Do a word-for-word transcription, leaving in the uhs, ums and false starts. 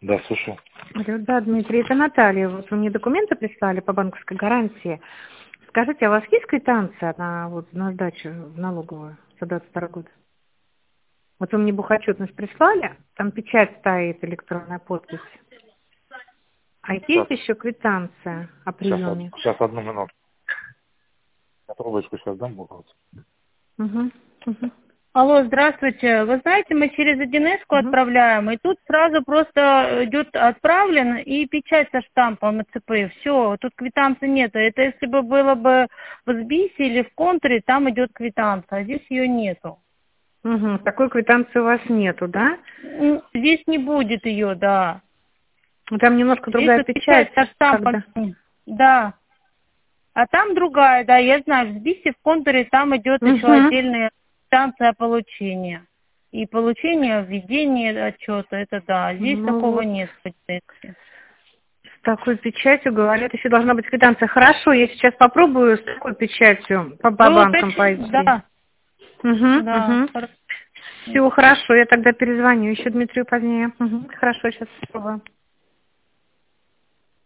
Да, слушаю. Алло, да, Дмитрий, это Наталья. Вот вы мне документы прислали по банковской гарантии. Скажите, а у вас есть квитанция на, вот, на сдачу в налоговую за двадцать второй год? Вот вы мне бухотчетность прислали, там печать стоит, электронная подпись. А Сейчас, есть еще квитанция о сейчас, од- приеме? сейчас одну минуту. Я трубочку сейчас дам бухгалтеру. Угу, угу, Алло, здравствуйте. Вы знаете, мы через один эс угу. отправляем, и тут сразу просто идет отправлен и печать со штампом МЦП. Все, тут квитанции нет. Это если бы было бы в СБИСе или в контуре, там идет квитанция, а здесь ее нету. Угу. Такой квитанции у вас нету, да? М, Здесь не будет ее, да. Ну, там немножко Здесь другая вот печать печать, со штампом. когда... Да. А там другая, да, я знаю, в СБИСе, в контуре там идет еще Угу. отдельная станция получения. И получение, введение отчета, это да. Здесь Ну такого вот, нет в тексте. с такой печатью, говорят, еще должна быть квитанция. Хорошо, я сейчас попробую с такой печатью по, по Вы банкам уточните, пойти. да, Угу, да. угу. Хорошо. Все, хорошо, я тогда перезвоню еще Дмитрию позднее. Угу. Хорошо, сейчас попробую.